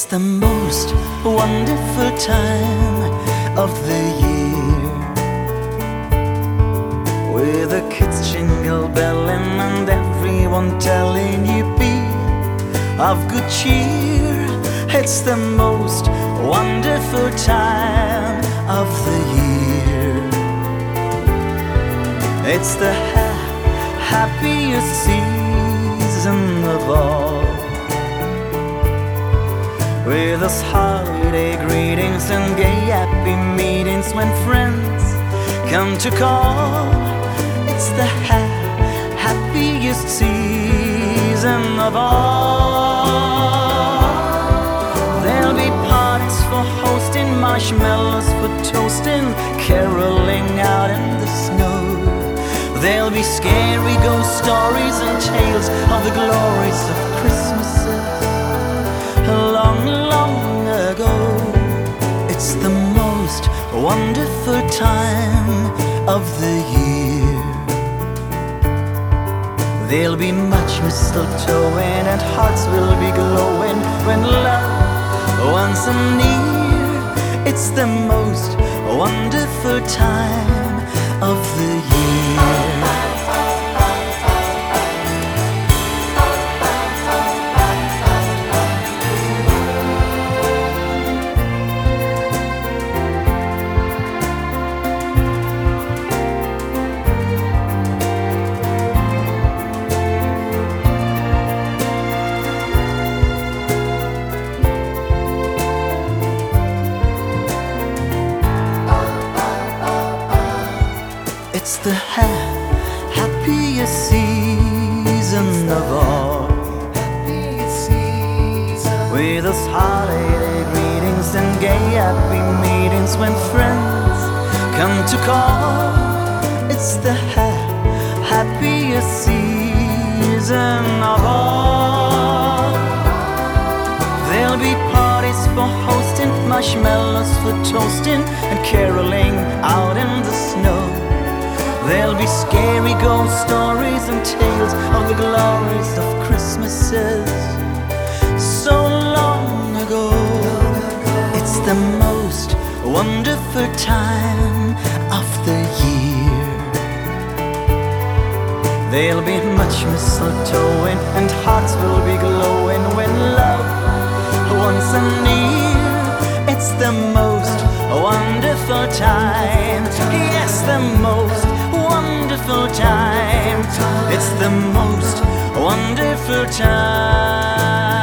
the most wonderful time of the year, with the kids jingle belling and everyone telling you be of good cheer. It's the most wonderful time of the year. It's the happiest season of all, with us holiday greetings and gay happy meetings when friends come to call. It's the happiest season of all. There'll be parties for hosting, marshmallows for toasting, caroling out in the snow. There'll be scary ghost stories and tales of the glories of Christmases long, long ago. It's the most wonderful time of the year. There'll be much mistletoeing and hearts will be glowing when love once near. It's the most wonderful time of the year. It's the happiest season of all, with us holiday greetings and gay happy meetings when friends come to call. It's the happiest season of all. There'll be parties for hosting, marshmallows for toasting, and caroling out in the snow. There'll be scary ghost stories and tales of the glories of Christmases so long ago. It's the most wonderful time of the year. There'll be much mistletoeing and hearts will be glowing when love once near. It's the most wonderful time. Yes, the most wonderful time. It's the most wonderful time.